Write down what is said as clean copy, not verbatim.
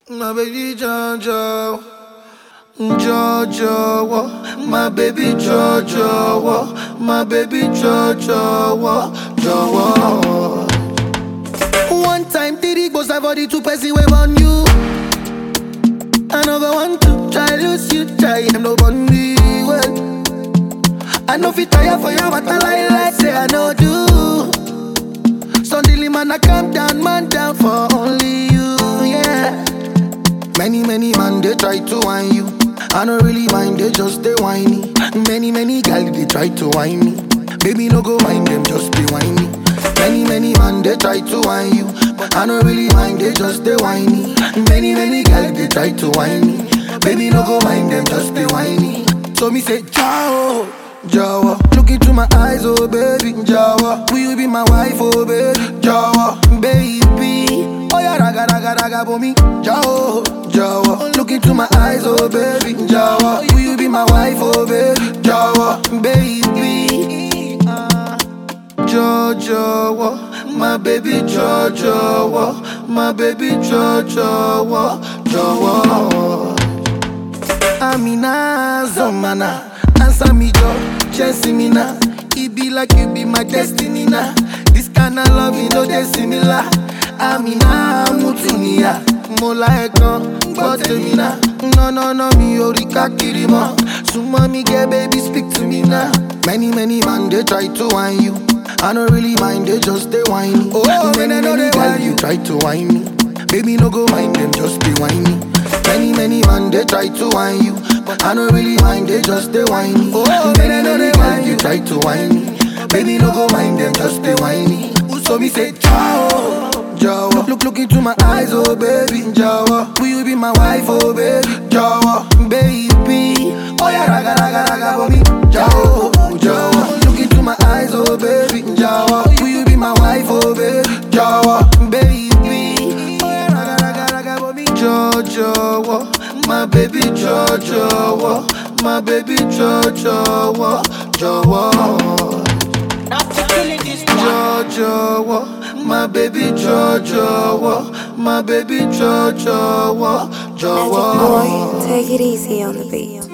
My baby Jojo, Jojo, my baby Jojo, my baby Jojo, Jojo. One time, Diddy goes for the two person wave on you. I never want to try lose you, try him no bunny well. I know fit tire for you, but I like say I know do. Suddenly man, I calm down, man down for only you, yeah. Many man they try to whine you. I don't really mind, they just they whiny. Many girls they try to whine me. Baby no go mind them, just they whiny. Many man they try to whine you, but I don't really mind, they just they whiny. Many girls they try to whine me. Baby no go mind them, just they whiny. So me say ciao, Jawa. Look into my eyes, oh baby, Jawa. Will you be my wife, oh baby, Jawa, baby? Oh yeah, raga for me, Jawa, Jawa. Look into my eyes, oh baby, Jawa. Will you be my wife, oh baby, Jawa, baby? Jojo, my baby Jojo, my baby Jojo, Jojo. Amina Zomana, answer me Jo, chasing me now. It be like you be my destiny now. This kind of love, you know they similar. Amina Mutunia, Mola Ekon, Botemina. No, me Orika Kirima. Suma me get baby, speak to me now. Many man they try to whine you. I don't really mind, they just they whiny. Oh, many girls you try to whine me. Baby no go mind them, just be whiny. Many man they try to whine you, but I don't really mind, they just they whiny. Oh, many girls you try to whine me. Baby no go mind them, just they whiny. So me say ciao, Jawa. Look into my eyes, oh baby, Jawa. Will you be my wife, oh baby, Jawa, baby? Oh yeah, raga for me, Jawa. Look into my eyes, oh baby, Jawa. Will you be my wife, oh baby, Jawa, baby? Oh yeah, raga for me, Jojo, my baby Jojo, my baby Jojo, Jojo. Jojo, my baby Jojo, my baby Jojo, Jojo. Magic boy, take it easy on the beat.